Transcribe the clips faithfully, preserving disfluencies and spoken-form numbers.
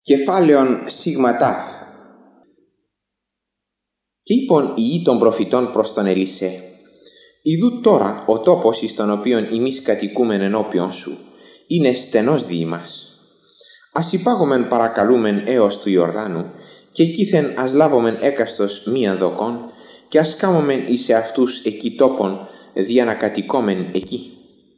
Κεφάλαιον σιγματάφ. Και είπον ιοί των προφητών προς τον Ελισέ: Ιδού τώρα ο τόπος εις τον οποίον εμείς κατοικούμεν ενώπιον σου είναι στενός δι' ημάς. Ας υπάγομεν παρακαλούμεν έως του Ιορδάνου, και εκείθεν ας λάβομεν έκαστος μίαν δοκόν, και ας κάμομεν εις εαυτούς εκεί τόπον δια να κατοικόμεν εκεί.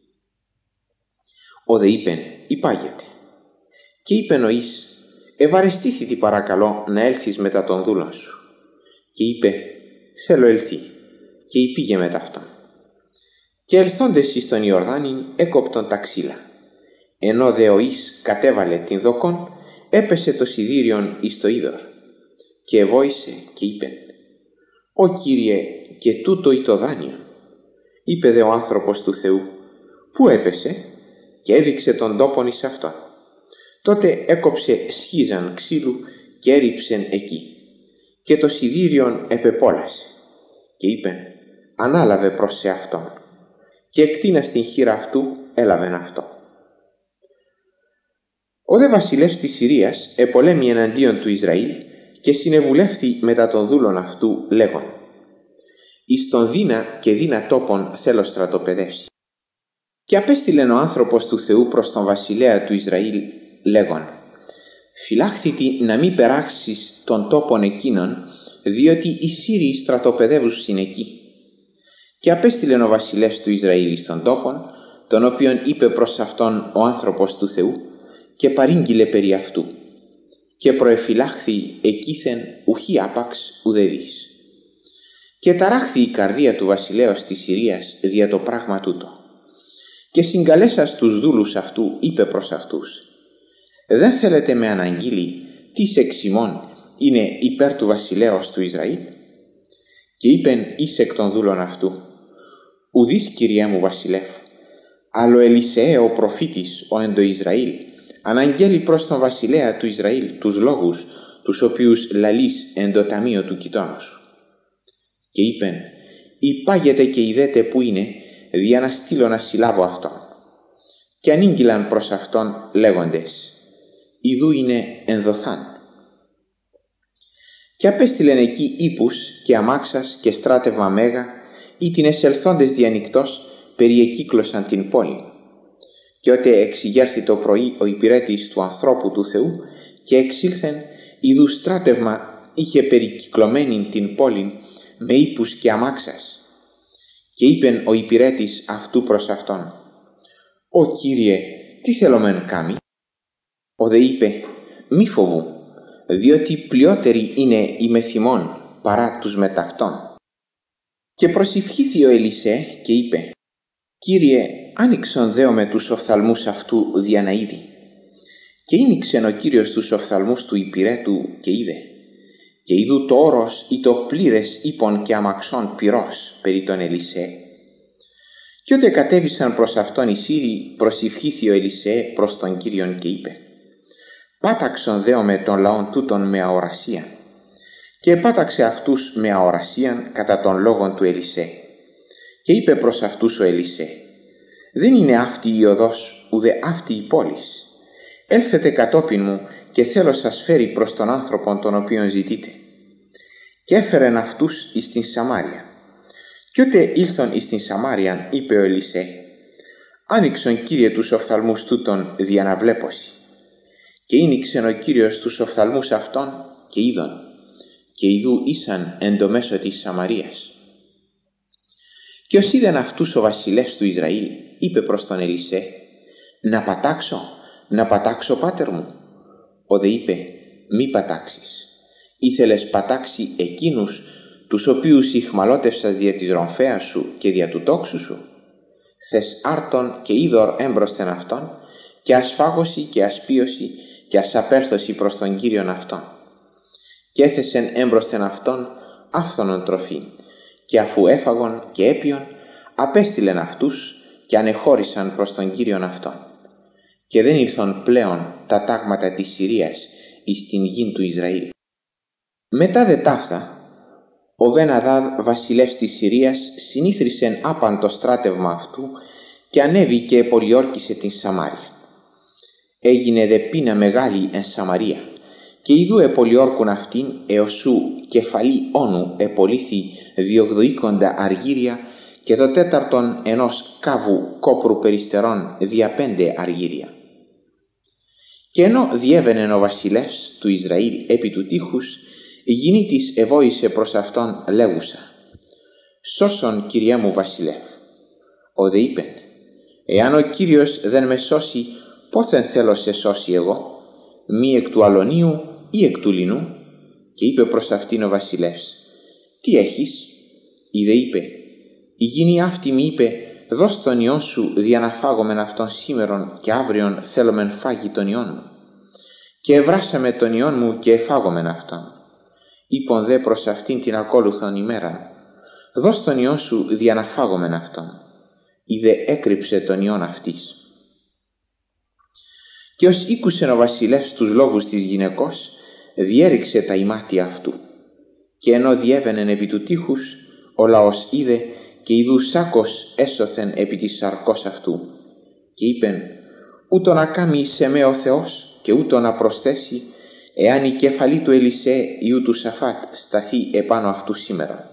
Ο δε είπεν: Υπάγεται. Και είπεν ο εις: Ευαρεστήθητη παρακαλώ να έλθεις μετά των δούλων σου. Και είπε: Θέλω έλθει. Και υπήγε μετά αυτόν. Και ελθόντες εις τον Ιορδάνην έκοπτον τα ξύλα. Ενώ δε ο εις κατέβαλε την δοκόν, έπεσε το σιδήριον εις το είδωρ. Και εβόησε και είπε: Ω Κύριε, και τούτο ή το δάνειο. Είπε δε ο άνθρωπος του Θεού: Πού έπεσε? Και έδειξε τον τόπον εις αυτόν. Τότε έκοψε σχίζαν ξύλου και έριψεν εκεί. Και το σιδήριον επεπόλασε. Και είπεν: Ανάλαβε προς σε αυτόν. Και εκτείνας την χείρα αυτού έλαβεν αυτό. Ο δε βασιλεύς της Συρίας επολέμη εναντίον του Ισραήλ και συνεβουλεύθη μετά των δούλων αυτού λέγον: Εις τον δίνα και δίνα τόπον θέλω στρατοπεδεύσει. Και απέστειλεν ο άνθρωπος του Θεού προς τον βασιλέα του Ισραήλ λέγον: Φυλάχθητη να μην περάξεις τον τόπον εκείνον, διότι οι Σύριοι στρατοπεδεύουσιν εκεί. Και απέστειλεν ο βασιλεύς του Ισραήλ στον τόπον, τον οποίον είπε προς αυτόν ο άνθρωπος του Θεού, και παρήγγειλε περί αυτού. Και προεφυλάχθη εκείθεν ουχή άπαξ ουδεδείς. Και ταράχθη η καρδία του βασιλέως της Συρίας δια το πράγμα τούτο. Και συγκαλέσας τους δούλους αυτού είπε προς αυτούς: Δεν θέλετε με αναγγείλει τι εξ ημών είναι υπέρ του βασιλέως του Ισραήλ? Και είπεν εις εκ των δούλων αυτού: Ουδείς, Κυριέ μου βασιλεύ, αλλά ο Ελισέ ο προφήτης ο εν το Ισραήλ αναγγέλει προς τον βασιλέα του Ισραήλ τους λόγους τους οποίους λαλείς εν το ταμείο του κοιτώνος. Και είπεν: Υπάγετε και ειδέτε που είναι, δια να στείλω να συλλάβω αυτόν. Και ανήγγειλαν προς αυτόν λέγοντες: Ιδού είναι ενδοθάν. Και απέστειλεν εκεί ύπους και αμάξας και στράτευμα μέγα, ή την εσελθόντες διανυκτός περιεκύκλωσαν την πόλη. Και ότε εξηγέρθη το πρωί ο υπηρέτης του ανθρώπου του Θεού και εξήλθεν, ιδού στράτευμα είχε περικυκλωμένη την πόλη με ύπους και αμάξας. Και είπεν ο υπηρέτης αυτού προς αυτόν: Ω Κύριε, τι θέλομεν κάμει? Ο δε είπε: Μη φοβού, διότι πλειότεροι είναι οι μεθυμών παρά τους μεταυτών. Και προσηυχήθη ο Ελισέ και είπε: Κύριε, άνοιξον δέο με τους οφθαλμούς αυτού δια να είδει. Και ήνιξεν ο Κύριος τους οφθαλμούς του υπηρέτου και είδε. Και είδου το όρος ή το πλήρες ύπων και αμαξών πυρός περί τον Ελισέ. Και ότε κατέβησαν προς αυτόν οι Σύριοι, προσηυχήθη ο Ελισέ προς τον Κύριον και είπε: Πάταξον δέο με τον λαόν τούτον με αορασία. Και επάταξε αυτούς με αορασίαν κατά των λόγων του Ελισέ. Και είπε προς αυτούς ο Ελισέ: Δεν είναι αυτή η οδός, ουδε αυτή η πόλης. Έλθετε κατόπιν μου και θέλω σας φέρει προς τον άνθρωπον τον οποίον ζητείτε. Και έφερεν αυτούς εις την Σαμάρια. Κι ότε ήλθον εις την Σαμάριαν, είπε ο Ελισέ: Άνοιξον, Κύριε, τους οφθαλμούς τούτων δια να βλέπωση. Και ήνιξεν ο Κύριος τους οφθαλμούς αυτών και είδον, και ιδού ήσαν εν το μέσο της Σαμαρίας. Και ως είδεν αυτούς ο βασιλεύς του Ισραήλ, είπε προς τον Ελισέ: Να πατάξω, να πατάξω, πάτερ μου? Ο δε είπε: Μη πατάξεις. Ήθελες πατάξει εκείνους τους οποίους ηχμαλώτευσας δια της ρομφέας σου και δια του τόξου σου? Θες άρτον και είδωρ έμπροσθεν αυτόν, και ασφάγωση και ασπίωση και ασαπέρθωση προς τον Κύριον αυτόν. Και έθεσεν έμπροσθεν αυτόν άφθονον τροφήν, και αφού έφαγον και έπιον, απέστειλεν αυτούς και ανεχώρησαν προς τον Κύριον αυτόν. Και δεν ήλθον πλέον τα τάγματα της Συρίας εις την γην του Ισραήλ. Μετά δε ταύτα, ο Βεν-Αδάδ βασιλεύς της Συρίας συνήθρισεν άπαν το στράτευμα αυτού και ανέβη και επολιόρκησε την Σαμάρια. Έγινε δε πείνα μεγάλη εν Σαμαρία και ιδού επολιόρκουν αυτήν έως σου κεφαλή όνου επολύθη διογδοήκοντα αργύρια και το τέταρτον ενός κάβου κόπρου περιστερών δια πέντε αργύρια. Και ενώ διέβαινε ο βασιλεύς του Ισραήλ επί του τείχους, η γυνή της εβόησε προς αυτόν λέγουσα: «Σώσον, Κυριέ μου βασιλεύ». Ο δε είπεν: «Εάν ο Κύριος δεν με σώσει, πόθεν θέλω σε σώσει εγώ, μη εκ του αλωνίου ή εκ του λινού?» Και είπε προς αυτήν ο βασιλεύς: «Τι έχεις?» Η δε είπε: «Η γυνή αυτή μη είπε, δώσ' τον ιόν σου δια να φάγομεν αυτόν σήμερον και αύριον θέλομεν φάγει τον ιόν μου. Και ευράσαμε τον ιόν μου και εφάγομεν αυτόν. Είπον δε προς αυτήν την ακόλουθον ημέραν, δώσ' τον ιόν σου δια να φάγομεν αυτόν. Η δε έκρυψε τον ιόν αυτής». Και ως ήκουσεν ο βασιλεύς τους λόγους της γυναικός, διέριξε τα ημάτια αυτού. Και ενώ διέβαινεν επί του τείχους, ο λαός είδε και ιδού σάκος έσωθεν επί της σαρκός αυτού. Και είπεν: «Ούτω να κάμει σε με ο Θεός και ούτω να προσθέσει, εάν η κεφαλή του Ελισέ ιού του Σαφάτ σταθεί επάνω αυτού σήμερα».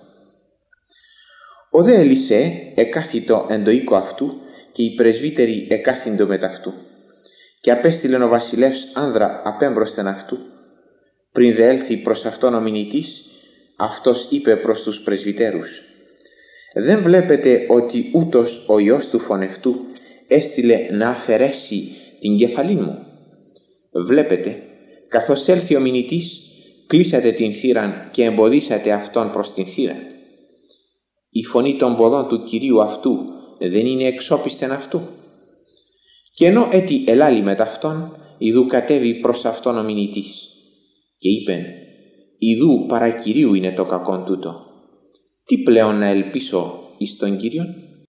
Ο δε Ελισέ εκάθιτο εν το οίκο αυτού και οι πρεσβύτεροι εκάθυντο μετ' αυτού. Και απέστειλεν ο βασιλεύς άνδρα απέμπροσθεν αυτού. Πριν δε έλθει προς αυτόν ο μηνυτής, αυτός είπε προς τους πρεσβυτέρους: «Δεν βλέπετε ότι ούτως ο Υιός του φωνευτού έστειλε να αφαιρέσει την κεφαλή μου? Βλέπετε, καθώς έλθει ο μηνυτής, κλείσατε την θύραν και εμποδίσατε αυτόν προς την θύρα. Η φωνή των ποδών του Κυρίου αυτού δεν είναι εξόπιστεν αυτού». Και ενώ έτι ελάλη μετ' αυτόν, ιδού κατέβη προς αυτόν ο μηνυτής και είπεν: «Ιδού παρά Κυρίου είναι το κακόν τούτο. Τι πλέον να ελπίσω εις τον Κύριον?»